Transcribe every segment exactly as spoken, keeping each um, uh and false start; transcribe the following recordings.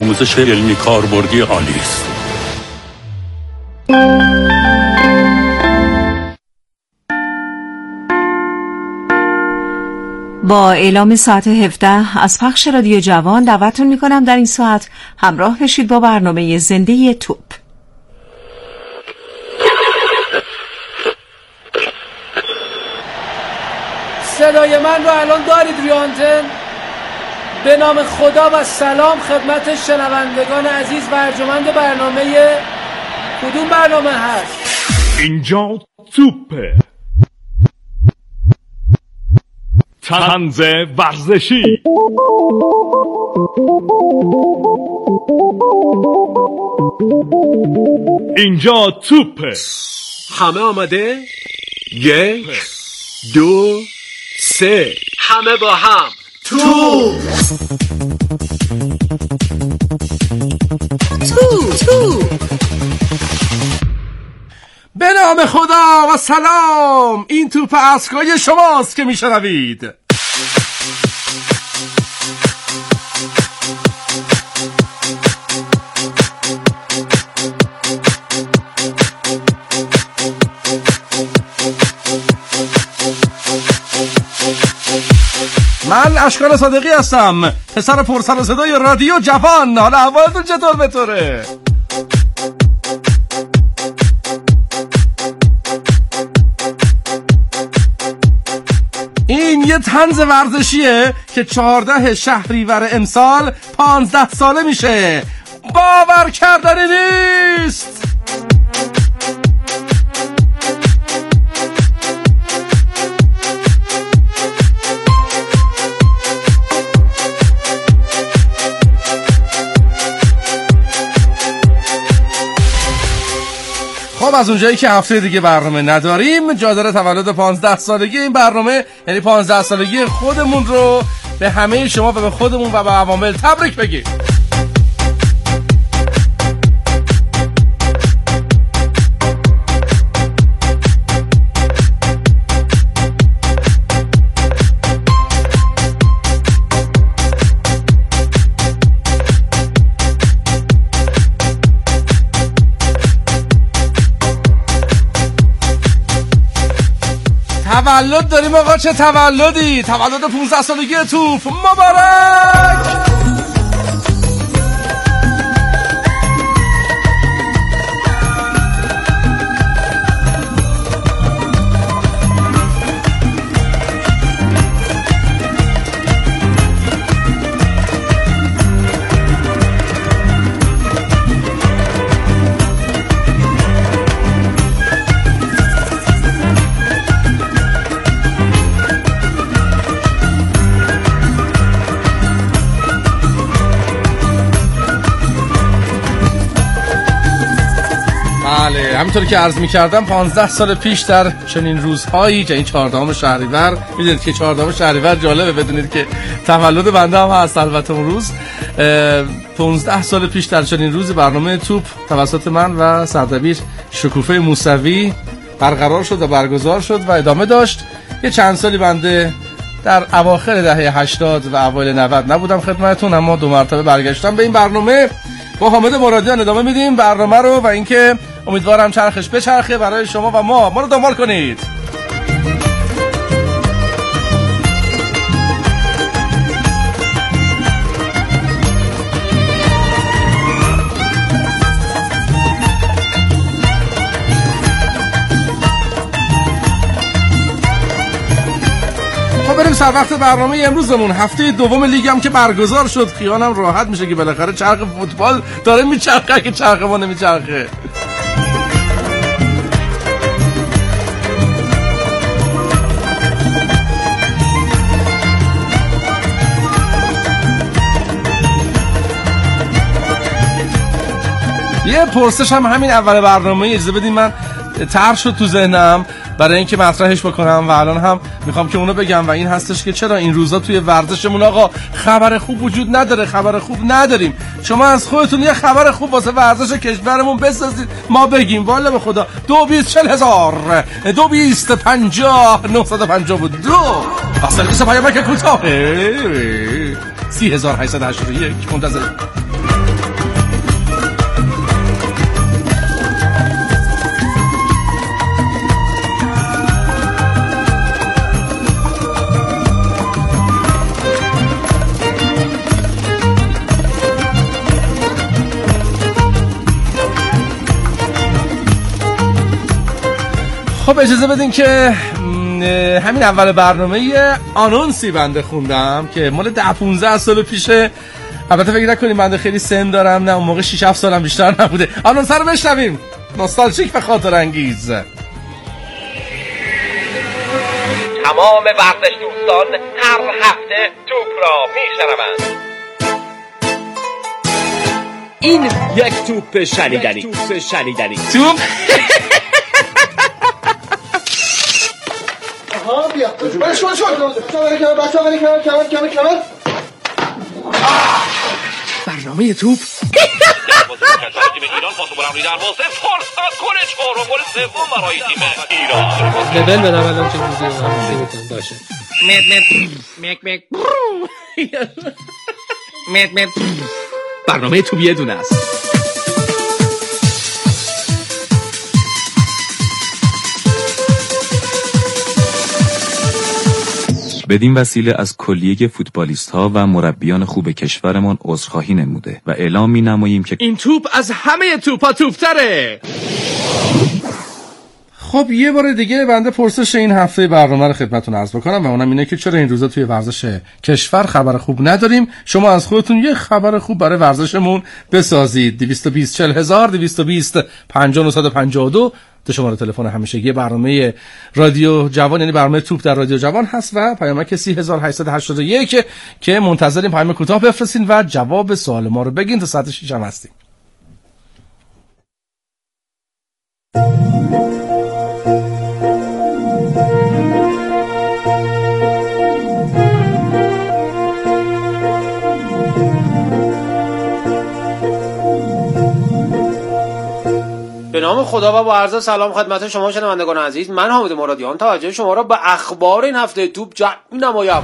آموزش علمی کاربردی عالی است. با اعلام ساعت هفده از پخش رادیو جوان دعوتتون میکنم در این ساعت همراه بشید با برنامه زنده توپ. صدای من رو الان دارید روی آنتن؟ به نام خدا و سلام خدمت شنوندگان عزیز و ارجمند برنامه. کدوم برنامه هست؟ اینجا توپه، طنز ورزشی. اینجا توپه. همه آماده؟ یک دو سه، همه با هم توپ توپ توپ. به نام خدا و سلام. این توپ اسکای شماست که میشنوید. من اشکان صادقی هستم، پسر پرسر و صدای رادیو جوان. حالا احوالتون چطور بطوره؟ این یه طنز ورزشیه که چهارده شهریور امسال پانزده ساله میشه. باور کردنی نیست. خب از اونجایی که هفته دیگه برنامه نداریم، جا داره تولد پانزده سالگی این برنامه، یعنی پانزده سالگی خودمون رو به همه شما و به خودمون و به عوامل تبریک بگیم. تولد داریم آقا، چه تولدی؟ تولد پانزده سالگی توپ مبارک. همینطوری که عرض می‌کردم پانزده سال پیش در چنین روزهایی که این چهاردهم شهریور، می‌دونید که چهاردهم شهریور جالبه بدونید که تولد بنده هم هست البته اون روز. پانزده سال پیش در چنین روز برنامه توپ توسط من و سردبیر شکوفه موسوی برقرار شد و برگزار شد و ادامه داشت. یه چند سالی بنده در اواخر دهه هشتاد و اوایل نود نبودم خدمتتون، اما دو مرتبه برگشتم به این برنامه. با حامد مرادیان ادامه میدیم برنامه رو و اینکه امیدوارم چرخش بچرخه برای شما و ما ما رو دنبال کنید. بریم سر وقت برنامه امروزمون. هفته دوم لیگ هم که برگزار شد، خیالم راحت میشه که بالاخره چرخ فوتبال داره میچرخه که چرخ ما نمیچرخه. یه پرسش هم همین اول برنامه اجازه بدین من طرح شد تو ذهنم برای اینکه مطرحش بکنم و الان هم میخوام که اونو بگم و این هستش که چرا این روزا توی ورزشمون آقا خبر خوب وجود نداره، خبر خوب نداریم. شما از خودتون یه خبر خوب واسه ورزش کشورمون بسازید ما بگیم. والا به خدا دو بیست چل هزار دو بیست پنجاه نهصد و پنجاه و دو اصلا بیست پیامک کوتاه سی هزار هشتصد و هشتاد و یک منتظر. خب اجازه بدین که همین اول برنامه آنونسی بنده خوندم که مال ده پونزده سال پیشه. البته فکر نکنیم بنده خیلی سن دارم، نه اون موقع شش هفت سالم بیشتر نبوده. آنونس رو بشنویم، نوستالژیک و خاطر انگیز. تمام ورزش دوستان هر هفته توپ را میشنوند. این یک توپ شنیدنی. توپ شنیدنی. توپ آها بیا. برو شو شو. بچه‌ها بچه‌ها برید کنار کنار کنار کنار. برنامه توپ. تیم ایران پاس بلند روی دروازه، فرصت گل چهارم، گل سوم برای تیم ایران. بدل بدم الان چه چیزی باشه. مت مت مک مک. مت مت. برنامه توپ یه دونه است. بدین وسیله از کلیه فوتبالیست ها و مربیان خوب کشورمان عذرخواهی نموده و اعلام می نماییم که این توپ از همه توپا توپ‌تره. خب یه بار دیگه بنده پرسش این هفته برنامه رو خدمتتون عرض بکنم و اونم اینه که چرا این روزا توی ورزش کشور خبر خوب نداریم. شما از خودتون یه خبر خوب برای ورزشمون بسازید. دویست و بیست چهل هزار دویست و بیست پنجاه و نه صد و پنجاه و دو تو شماره تلفن همیشگی برنامه رادیو جوان، یعنی برنامه توپ در رادیو جوان هست و پیامک سی هزار و هشتصد و هشتاد و یک که منتظریم پیام کوتاه بفرستین و جواب سوال ما رو بگین. تا ساعت شش هم هستیم. به نام خدا و با عرض سلام خدمت شما شنوندگان عزیز، من حامد مرادیان توجه شما را به اخبار این هفته توپ جمع می‌نمایم.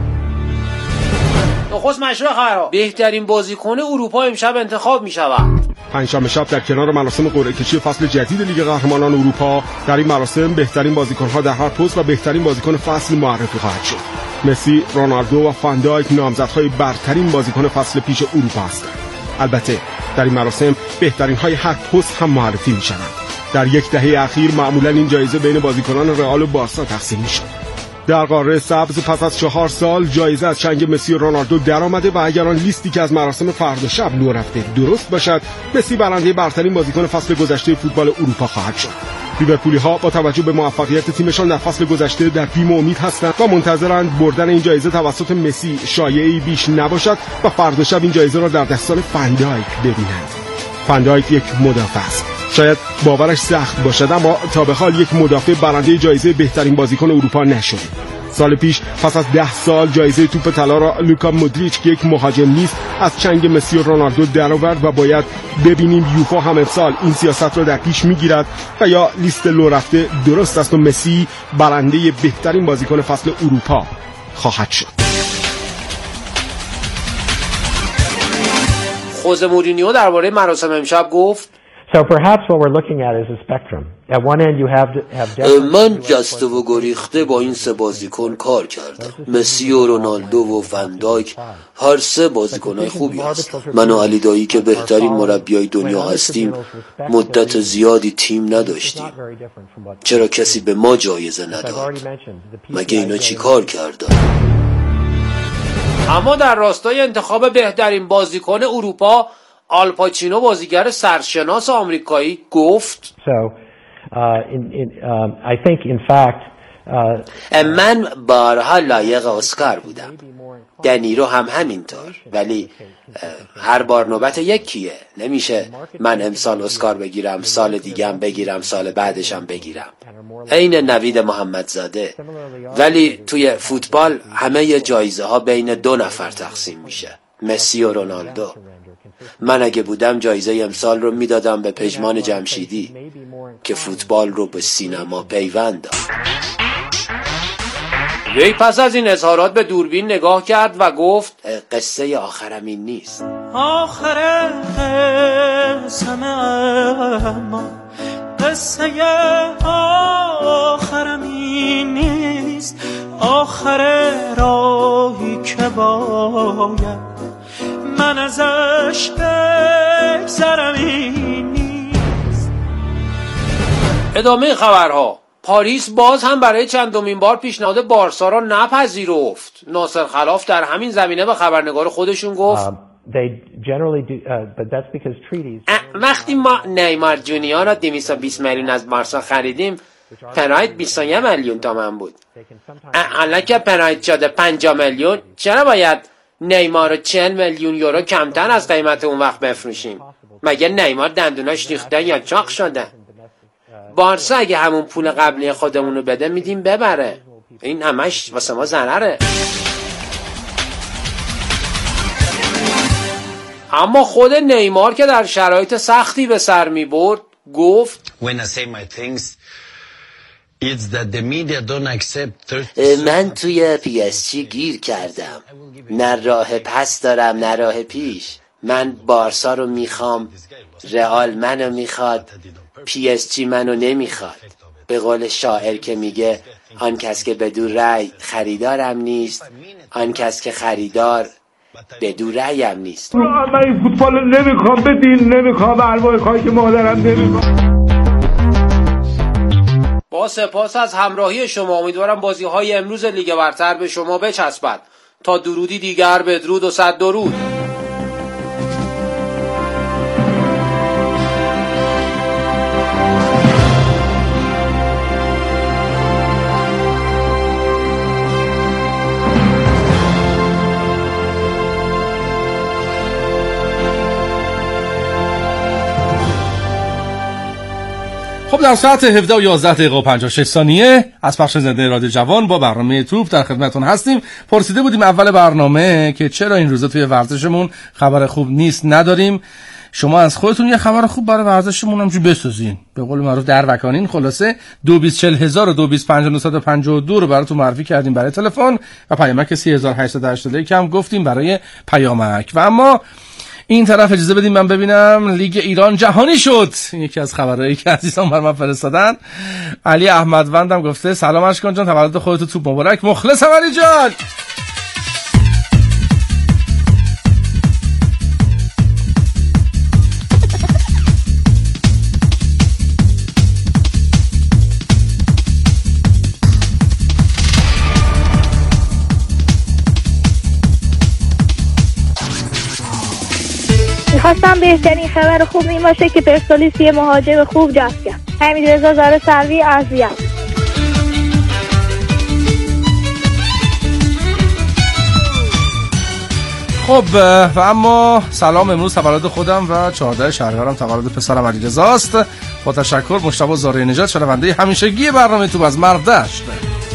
نخست مشروع خبرها: بهترین بازیکن اروپا امشب انتخاب می‌شود. پنجشنبه شب در کنار مراسم قرعه کشی فصل جدید لیگ قهرمانان اروپا در این مراسم بهترین بازیکن‌ها در هر پست و بهترین بازیکن فصل معرفی خواهد شد. مسی، رونالدو و فاندایک نامزدهای برترین بازیکن فصل پیش اروپا هستند. البته در این مراسم بهترین های هر پست هم معرفی می شوند. در یک دهه اخیر معمولا این جایزه بین بازیکنان رئال و بارسا تقسیم می شود. در قاره سبز پس از چهار سال جایزه از چنگ مسی و رونالدو در آمده و اگر آن لیستی که از مراسم فردا شب لو رفته درست باشد، مسی برنده برترین بازیکن فصل گذشته فوتبال اروپا خواهد شد. لیورپولی ها با توجه به موفقیت تیمشان در فصل گذشته در بیم و امید هستند و منتظرند بردن این جایزه توسط مسی شایعی بیش نباشد و فردا شب این جایزه را در دستان فاندایک ببینند. فاندایک یک مدافع است. شاید باورش سخت باشد اما تا به حال یک مدافع برنده جایزه بهترین بازیکن اروپا نشده. سال پیش پس از ده سال جایزه توپ طلا را لوکا مودریچ که یک مهاجم نیست از چنگ مسی و رونالدو درآورد و باید ببینیم یوفا هم امسال این سیاست را در پیش میگیرد و یا لیست لو رفته درست است و مسی برنده بهترین بازیکن فصل اروپا خواهد شد. خوزه مورینیو درباره مراسم امشب گفت: So perhaps what we're looking at is a spectrum. At one end you have have من جسته و گریخته با این سه بازیکن کار کردم. مسی و رونالدو و فاندایک هر سه بازیکنای خوبی هستند. من و علی دایی که بهترین مربیای دنیا هستیم مدت زیادی تیم نداشتیم. چرا کسی به ما جایزه نداد؟ مگه اینا چی کار کردن؟ اما در راستای انتخاب بهترین بازیکن اروپا، آل پاچینو بازیگر سرشناس آمریکایی گفت: So uh, in, in, um, I think in fact uh, من بارها لایق اسکار بودم. دنیرو هم همینطور، ولی هر بار نوبت یکیه. نمیشه من امسال اسکار بگیرم، سال دیگه هم بگیرم، سال بعدش هم بگیرم. عین نوید محمدزاده. ولی توی فوتبال همه جایزه ها بین دو نفر تقسیم میشه، مسی و رونالدو. من اگه بودم جایزه امسال رو میدادم به پژمان جمشیدی که فوتبال رو به سینما پیوند داد. وی پس از این اظهارات به دوربین نگاه کرد و گفت: قصه آخرم این نیست. آخر قسم اما قصه آخرم این نیست. آخر راهی که باید من ازش بگذرم این نیست. ادامه خبرها: پاریس باز هم برای چندمین بار پیشنهاد بارسا را نپذیرفت. ناصر خلاف در همین زمینه به خبرنگار خودشون گفت وقتی ما نیمار جونیور را دویست و بیست میلیون از بارسا خریدیم، پنایت بیست و یک میلیون تومان بود. حالا که پنایت شده پنجاه میلیون، چرا باید نیمار رو چهل میلیون یورو کمتر از قیمت اون وقت بفروشیم؟ مگه نیمار دندوناش ریخته یا چاق شده؟ بارسا اگه همون پول قبلی خودمون رو بده میدیم ببره. این همش واسه ما ضرره. اما خود نیمار که در شرایط سختی به سر می برد گفت من توی پی اس جی گیر کردم، نه راه پس دارم نه راه پیش. من بارسا رو میخوام، رئال منو میخواد، پی اس جی منو نمیخواد. به قول شاعر که میگه آن کس که بدون رأی خریدارم نیست، آن کس که خریدار بدون رأیم نیست. من این فوتبال نمیخوام، به دین نمیخوام، به ارواح خاک مادرم نمیخوام. با سپاس از همراهی شما، امیدوارم بازی های امروز لیگ برتر به شما بچسبد. تا درودی دیگر، بدرود و صد درود. خب در ساعت هفده و یازده دقیقه و پنجاه و شش ثانیه از پخش زنده رادیو جوان با برنامه توپ در خدمتتون هستیم. پرسیده بودیم اول برنامه که چرا این روزا توی ورزشمون خبر خوب نیست نداریم. شما از خودتون یه خبر خوب برای ورزشمون همجوری بسازین، به قول معروف در وکانین. خلاصه دو بیست چهل هزار و دو بیست پنجاه و نهصد و پنجاه و دو رو براتون معرفی کردیم برای تلفن و پیامک سی هزار و هشتصد و هشتاد و یک هم گفتیم برای پیامک. و اما این طرف اجازه بدیم من ببینم لیگ ایران جهانی شد. این یکی از خبرهایی که عزیزان بر من فرستادن. علی احمدوندم گفته سلام اشکان جان، تولد خودت توپ مبارک. مخلصم علی جان. خواستم بهترین خبر خوب این باشه که پرسپولیس یه مهاجم خوب جذب کرد. حمیدرضا زاره سروی از ریال. خب و اما سلام، امروز تولد خودم و چهارده شهریورم تولد پسرم علیرضاست. با تشکر مجتبی زاره نژاد، شنونده همیشگی برنامه توپ از مردشت.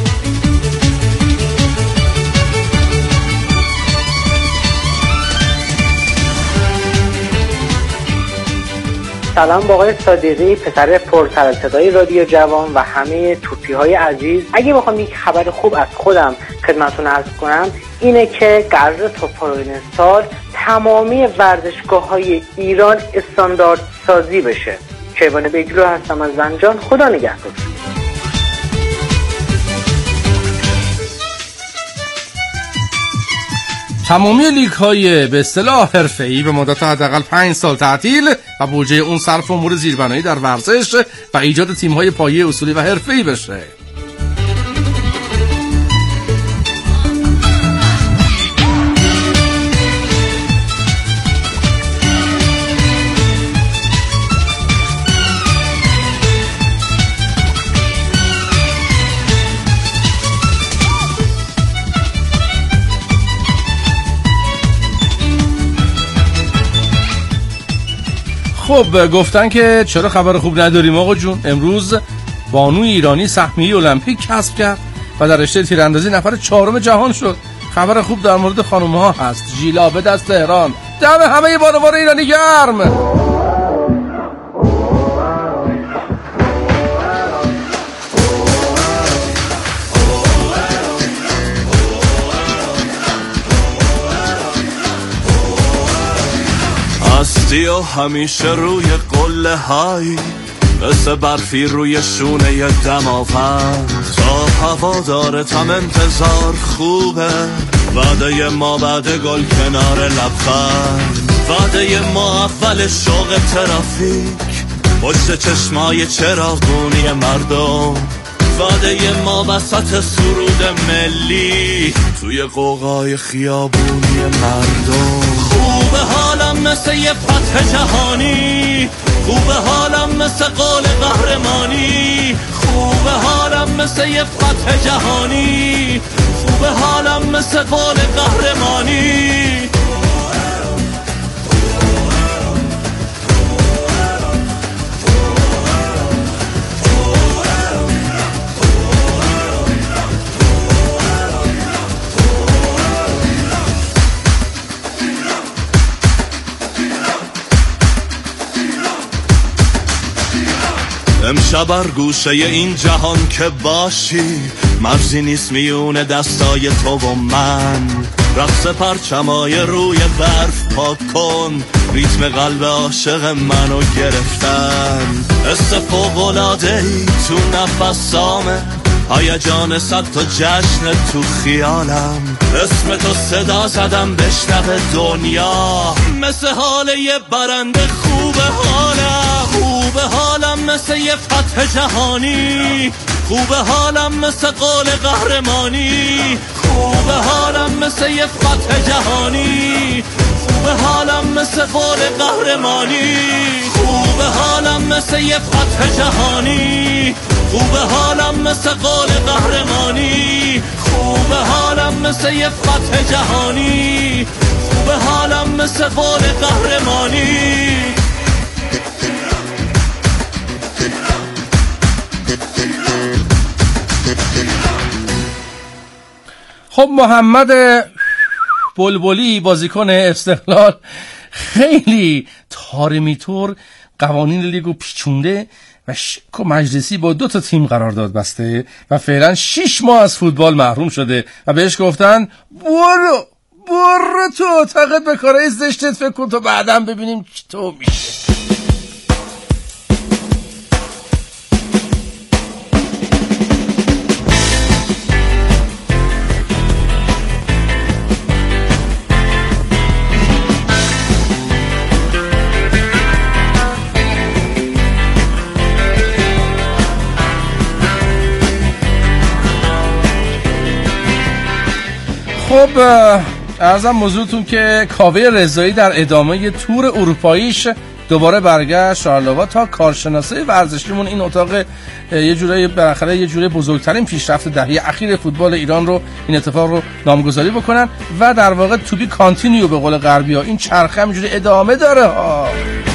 سلام با آقای صادقی، پسر پرطرفدارای رادیو جوان و همه توپی های عزیز. اگه بخوام یک خبر خوب از خودم خدمتتون عرض کنم اینه که قرار تا پایان سال تمامی ورزشگاه های ایران استاندارد سازی بشه. کیوان بیگلو هستم از زنجان. خدا نگهدار. تمامی لیگ های به اصطلاح حرفه‌ای به مدت حداقل پنج سال تعطیل و بودجه اون صرف امور زیربنایی در ورزش و ایجاد تیم های پایه اصولی و حرفه‌ای بشه. خب گفتن که چرا خبر خوب نداریم آقا جون. امروز بانوی ایرانی سهمیه المپیک کسب کرد و در رشته تیراندازی نفر چهارم جهان شد. خبر خوب در مورد خانم‌ها هست. ژیلا عابد از تهران. دم همه بانوان ایرانی گرم. هستی و همیشه روی قله های مثل برفی روی شونه دماوند. تا هوادارتم انتظار خوبه، وعده ما بعد گل کنار لبخند. وعده ما اول شوق ترافیک پشت چشمای چراغونی مردم. وعده ما وسط سرود ملی توی قوقای خیابونی مردم. خوبه حالم مثل یه فتح جهانی، خوبه حالم مثل قول قهرمانی، خوبه حالم مثل یه فتح جهانی، خوبه حالم مثل قول قهرمانی. امشب بر گوشه این جهان که باشی، مرزی نیست میونه دستای تو و من. رقص پرچمای روی برف پاک کن، ریتم قلب عاشق منو گرفتن. حس فوق‌العاده‌ای تو نفسامه، هیجان صد تا جشن تو خیالم. اسم تو صدا زدم بشنوه دنیا، مثل حال یه برنده خوبه حالم. خوبه حالم مثل یه فتح جهانی، خوبه حالم مثل قول قهرمانی، خوبه حالم مثل یه فتح جهانی، خوبه حالم مثل قول قهرمانی، خوبه حالم مثل یه فتح جهانی، خوبه حالم مثل قول قهرمانی، خوبه حالم مثل یه فتح جهانی، خوبه حالم مثل قول قهرمانی. خب محمد بلبلی بازیکن استقلال خیلی تارمیتور قوانین لیگو پیچونده و شک و مجلسی با دو تا تیم قرارداد بسته و فعلا شش ماه از فوتبال محروم شده و بهش گفتن برو برو تو اتاقت به کارهای زشتت فکر کن تا بعدم ببینیم چطور میشه. خب عرضم موضوعتون که کاوه رضایی در ادامه تور اروپاییش دوباره برگشت شارلووا تا کارشناسی ورزشیمون این اتاق یه جوری بالاخره یه جوری بزرگترین پیشرفت دهه اخیر فوتبال ایران رو این اتفاق رو نامگذاری بکنن و در واقع تو بی کانتینیو به قول غربی‌ها این چرخه همینجوری ادامه داره ها.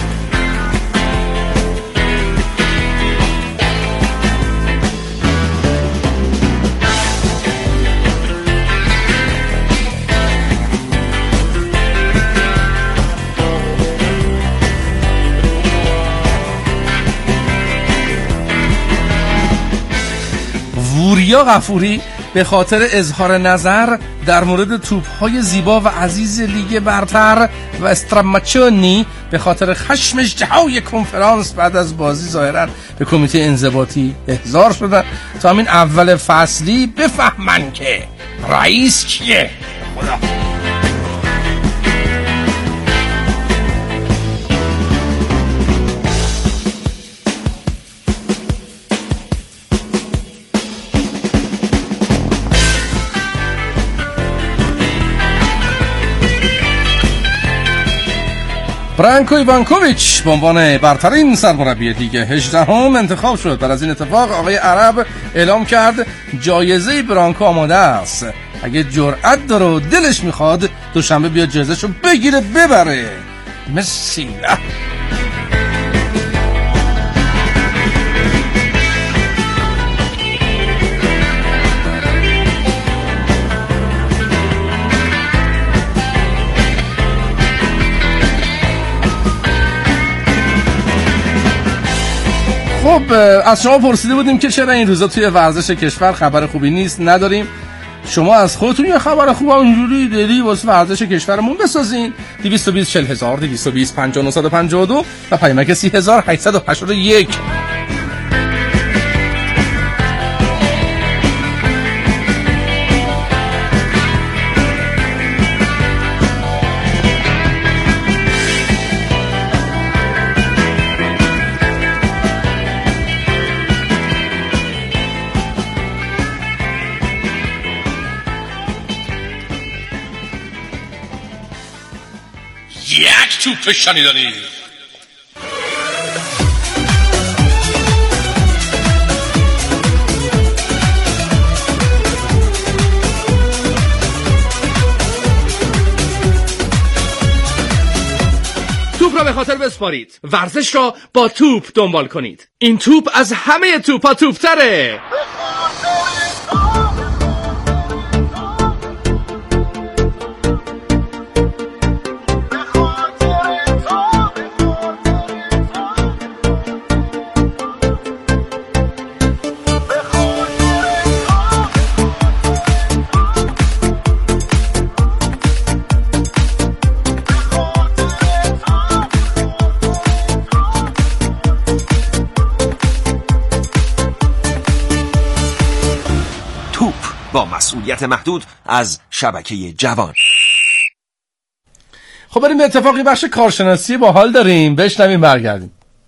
وریا غفوری به خاطر اظهار نظر در مورد توپ‌های زیبا و عزیز لیگ برتر و استراماچونی به خاطر خشمش جهای کنفرانس بعد از بازی ظاهراً به کمیته انضباطی احضار شدن تا همین اول فصلی بفهمن که رئیس کیه. خدا برانکو ایوانکوویچ به عنوان برترین سرمربی لیگ هجدهم انتخاب شد. بعد از این اتفاق آقای عرب اعلام کرد جایزه برانکو آماده است، اگه جرأت داره و دلش میخواد دوشنبه بیاد جایزه‌شو بگیره ببره. مسی. خب از شما پرسیده بودیم که چرا این روزا توی ورزش کشور خبر خوبی نیست. نداریم. شما از خودتون یه خبر خوب اونجوری دلی واسه ورزش کشورمون بسازین. دویست و بیست چهل هزار دویست و بیست پنجاه و نه پنجاه و دو و پیامک سی هزار هشتصد و هشتاد و یک. توپ شنیدنی. توپ را به خاطر بسپارید. ورزش را با توپ دنبال کنید. این توپ از همه توپا توپ‌تره. با مسئولیت محدود از شبکه جوان. خب بریم به اتفاقی بخش کارشناسی با حال داریم، بشنویم برگردیم.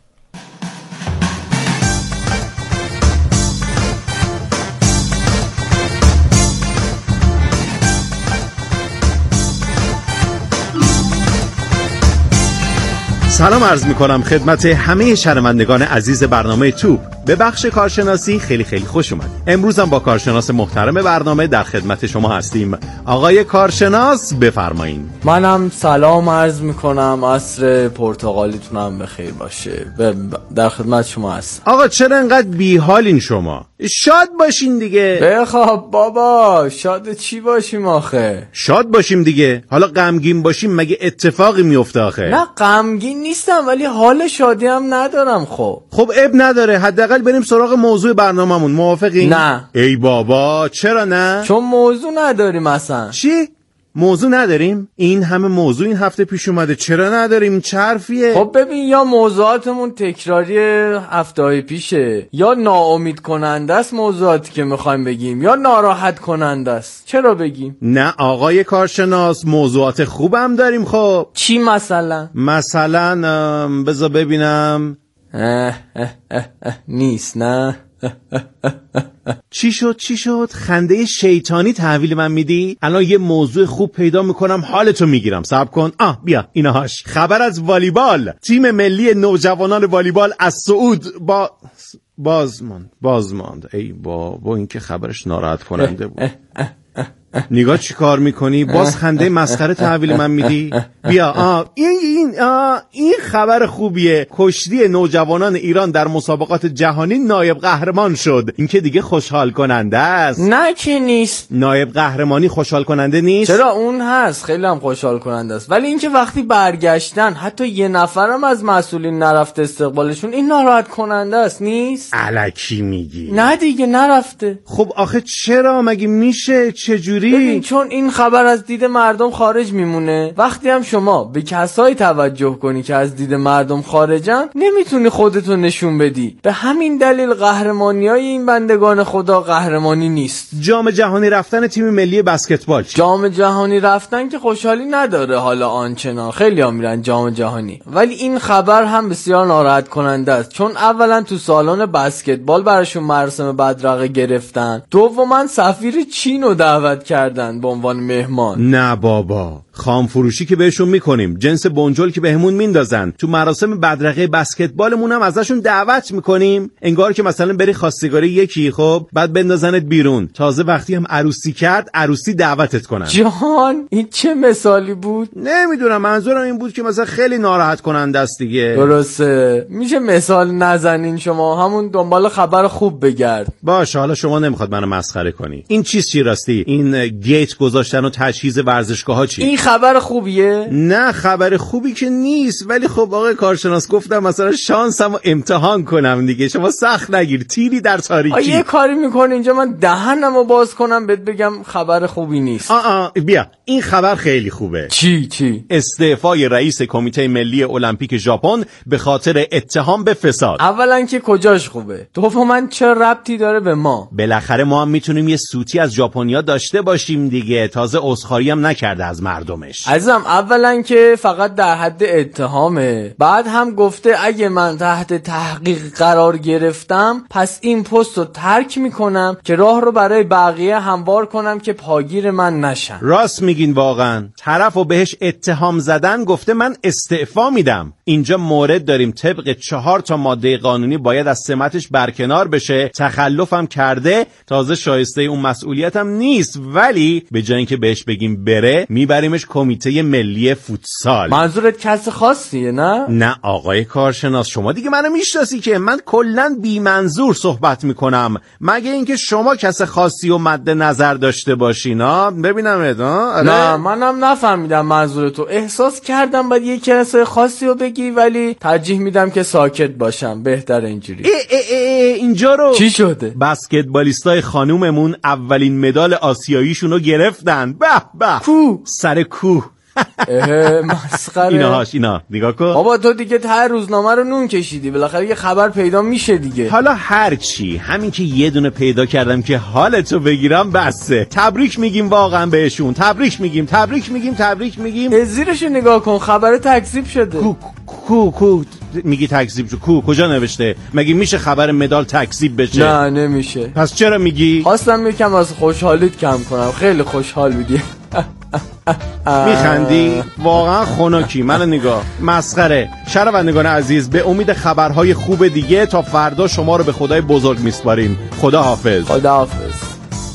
سلام عرض میکنم خدمت همه شنوندگان عزیز برنامه توپ. به بخش کارشناسی خیلی خیلی خوش اومد. امروز هم با کارشناس محترم برنامه در خدمت شما هستیم. آقای کارشناس بفرمایید. منم سلام عرض میکنم، عصر پرتغالیتونم بخیر باشه. در خدمت شما هستم. آقا چرا انقدر بیحالین شما؟ شاد باشین دیگه. بخواب بابا، شاد چی باشیم آخه؟ شاد باشیم دیگه. حالا غمگین باشیم مگه اتفاقی میفته آخه؟ نه غمگین نیستم ولی حال شادی هم ندارم. خب خب اب نداره، حداقل بریم سراغ موضوع برنامه‌مون. موافقی؟ نه. ای بابا چرا نه؟ چون موضوع نداریم اصلا. چی؟ موضوع نداریم؟ این همه موضوع این هفته پیش اومده، چرا نداریم؟ چه حرفیه؟ خب ببین، یا موضوعاتمون تکراری هفته‌های پیشه، یا ناامید کننده است موضوعاتی که میخوایم بگیم، یا ناراحت کننده است. چرا بگیم؟ نه آقای کارشناس، موضوعات خوبم داریم. خب چی مثلا؟ مثلا بذار ببینم. اه اه اه اه نیست. نه چی شد چی شد؟ خنده شیطانی تحویل من میدی؟ الان یه موضوع خوب پیدا میکنم حالتو میگیرم. صبر کن. آه بیا اینهاش. خبر از والیبال. تیم ملی نوجوانان والیبال از صعود با بازماند بازماند ای بابا، این که خبرش ناراحت کننده بود. نگاه چی کار میکنی؟ باز خنده مسخره تحویل من میدی؟ بیا آه این این آه این خبر خوبیه. کشتی نوجوانان ایران در مسابقات جهانی نایب قهرمان شد. این که دیگه خوشحال کننده است. نه که نیست. نایب قهرمانی خوشحال کننده نیست؟ چرا اون هست، خیلی هم خوشحال کننده است. ولی اینکه وقتی برگشتن حتی یه نفرم از مسئولین نرفته استقبالشون، این ناراحت کننده است نیست؟ الکی میگی؟ نه دیگه نرفته. خب آخه چرا؟ مگه میشه؟ چجوری؟ ببین، چون این خبر از دید مردم خارج میمونه. وقتی هم شما به کسایی توجه کنی که از دید مردم خارجن، نمیتونی خودتو نشون بدی. به همین دلیل قهرمانیای این بندگان خدا قهرمانی نیست. جام جهانی رفتن تیم ملی بسکتبال چی؟ جام جهانی رفتن که خوشحالی نداره حالا آنچنان، خیلی ها میرن جام جهانی، ولی این خبر هم بسیار ناراحت کننده است. چون اولا تو سالن بسکتبال براشون مراسم بدرقه گرفتن، دوما سفیر چین رو دعوت کردن به عنوان مهمان. نه بابا، خام فروشی که بهشون میکنیم، جنس بنجل که بهمون میندازن، تو مراسم بدرقه بسکتبالمون هم ازشون دعوت میکنیم. انگار که مثلا بری خواستگاری یکی، خب بعد بندازنت بیرون، تازه وقتی هم عروسی کرد عروسی دعوتت کنن. جان این چه مثالی بود؟ نمیدونم، منظورم این بود که مثلا خیلی ناراحت کننده است دیگه. درسته، میشه مثال نزنین شما، همون دنبال خبر خوب بگرد. باشه، حالا شما نمیخواد منو مسخره کنی. این چیز چی راستی؟ این گیت گذاشتن و تجهیز ورزشگاه‌ها چی؟ این خبر خوبیه؟ نه خبر خوبی که نیست، ولی خب آقای کارشناس گفتم مثلا شانسمو امتحان کنم دیگه. شما سخت نگیر، تیری در تاریکی. یه کاری میکنه اینجا من دهنمو باز کنم بهت بگم خبر خوبی نیست. آ آ بیا، این خبر خیلی خوبه. چی چی؟ استعفای رئیس کمیته ملی المپیک ژاپن به خاطر اتهام به فساد. اولا که کجاش خوبه، دوما چه ربطی داره به ما؟ بالاخره ما هم میتونیم یه سوتی از ژاپنیا داشته باشیم دیگه. تازه عذرخواهی هم نکرده از مردمش. عزیزم، اولا که فقط در حد اتهامه، بعد هم گفته اگه من تحت تحقیق قرار گرفتم پس این پست رو ترک میکنم که راه رو برای بقیه هموار کنم که پاگیر من نشن. راست میگه میگین واقعا؟ طرف و بهش اتهام زدن گفته من استعفا میدم. اینجا مورد داریم طبق چهار تا ماده قانونی باید از سمتش برکنار بشه، تخلفم کرده، تازه شایسته اون مسئولیت هم نیست، ولی به جای اینکه بهش بگیم بره میبریمش کمیته ملی فوتسال. منظورت کس خاصیه نه؟ نه آقای کارشناس، شما دیگه منو میشناسی که من کلن بی منظور صحبت میکنم، مگه اینکه شما کس خاصی و مد نظر داشته باشین. ها ببینم اه نه منم نفهمیدم منظورتو. احساس کردم باید یه کس خاصی رو بگی، ولی ترجیح میدم که ساکت باشم، بهتر اینجوری. ای ای ای اینجا رو چی شده؟ بسکتبالیستای خانوممون اولین مدال آسیاییشون رو گرفتن. به به کو سر کوه. مسخره. ایناهاش اینا نگاه کن بابا، تو دیگه ته روزنامه رو نون کشیدی، بالاخره یه خبر پیدا میشه دیگه. حالا هر چی، همین که یه دونه پیدا کردم که حالتو بگیرم بسه. تبریک میگیم واقعا بهشون، تبریک میگیم تبریک میگیم تبریک میگیم. زیرشو نگاه کن، خبر تکذیب شده. کو کو کو میگی تکذیب شو؟ کو کجا نوشته؟ مگه میشه خبر مدال تکذیب بشه؟ نه نمیشه. پس چرا میگی؟ خواستم یکم از خوشحالیت کم کنم، خیلی خوشحال بودی. میخندی؟ واقعا خنکی. من نگاه مسخره. شنوندگان عزیز، به امید خبرهای خوب دیگه تا فردا شما رو به خدای بزرگ میسپاریم. خدا حافظ. خدا حافظ.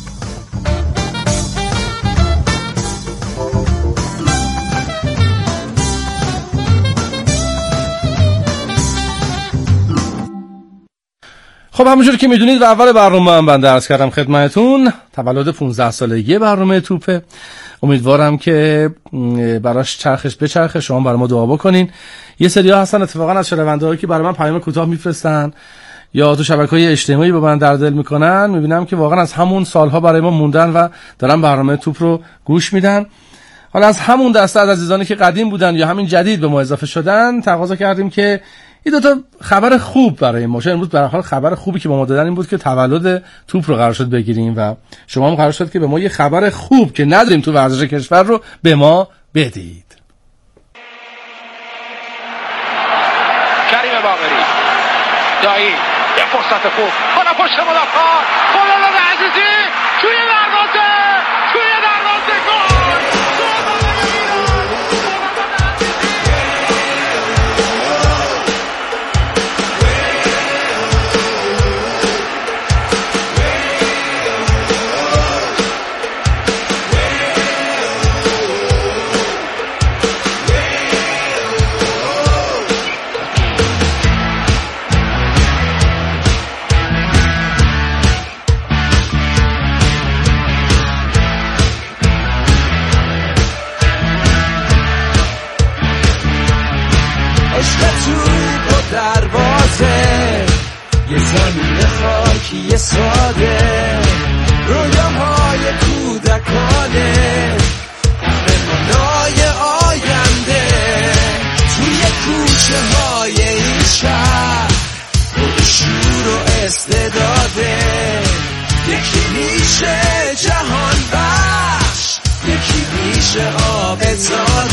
خب همونجوری که میدونید و اول برنامه هم بنده عرض کردم خدمتون، تولد پانزده سالگی برنامه توپه. امیدوارم که براش چرخش به چرخه، شما برای ما دعا بکنین. یه سری ها هستن اتفاقا از شنونده‌هایی که برای من پیام کوتاه میفرستن یا تو شبکه‌های اجتماعی با من در دل میکنن، میبینم که واقعا از همون سالها برای ما موندن و دارن برنامه توپ رو گوش میدن. حالا از همون دسته از عزیزانی که قدیم بودن یا همین جدید به ما اضافه شدن، تقاضا کردیم که این دو تا خبر خوب برای ما شد. امروز به هر حال خبر خوبی که با ما دادن این بود که تولد توپ رو قرار شد بگیریم و شما هم قرار شد که به ما یه خبر خوب که نداریم تو ورزش کشور رو به ما بدید. کریم باقری دایی یه فرصت خوب، حالا پشت مدافع خلال عزیزی توی دروازه توی دروازه گل. یه زمین خاکی ساده، رویاهای کودکانه، قهرمانای آینده، توی کوچه های این شهر پر شور و استعداده. یکی میشه جهان بخش، یکی میشه آب تازه.